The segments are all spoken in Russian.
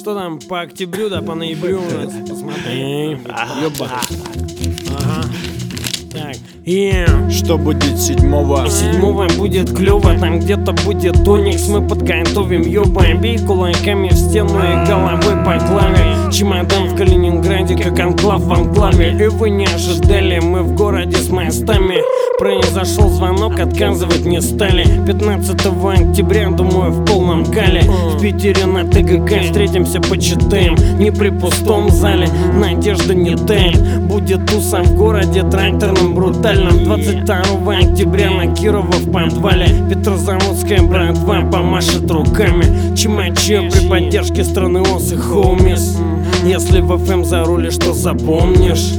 Что там по октябрю, да по ноябрю у нас? Посмотри. Ёба. Ага. Так, что будет 7-го? 7-го будет клёво, там где-то будет тоникс. Мы подготовим, ёбаем, бей кулаками в стену и головой по клаве. Чемодан в Калининграде, как анклав в анклаве. И вы не ожидали, мы в городе с мостами. Произошел звонок, отказывать не стали. 15 октября, думаю, в полном кале. В Питере на ТГК встретимся, почитаем. Не при пустом зале, надежда не тает. Будет туса в городе тракторном, брутальном. 22 октября на Кирова в подвале. Петрозаводская братва помашет руками. Чимаче при поддержке страны ОС и хоумис. Если в ФМ зарулишь, что запомнишь?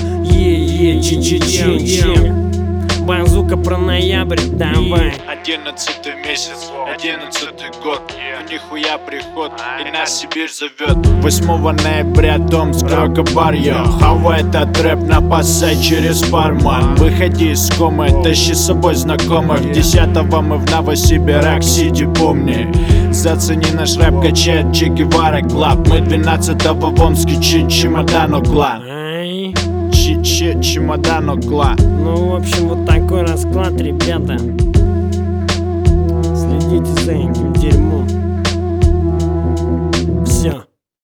Че-че-че-че. Базука про ноябрь, давай. 11-й месяц, 11-й год, нихуя приход, и нас Сибирь зовет. 8 ноября Томск, Рокобар, йо. Хавай этот рэп на пассе через барман. Выходи из комы, тащи с собой знакомых. 10-го мы в Новосибирак-Сити, помни. Зацени наш рэп, качает Че Гевара Клаб. Мы 12-го в Омске, чемодан клан. Чемодан клан. Ну, в общем, вот такой расклад, ребята. Следите за этим дерьмом.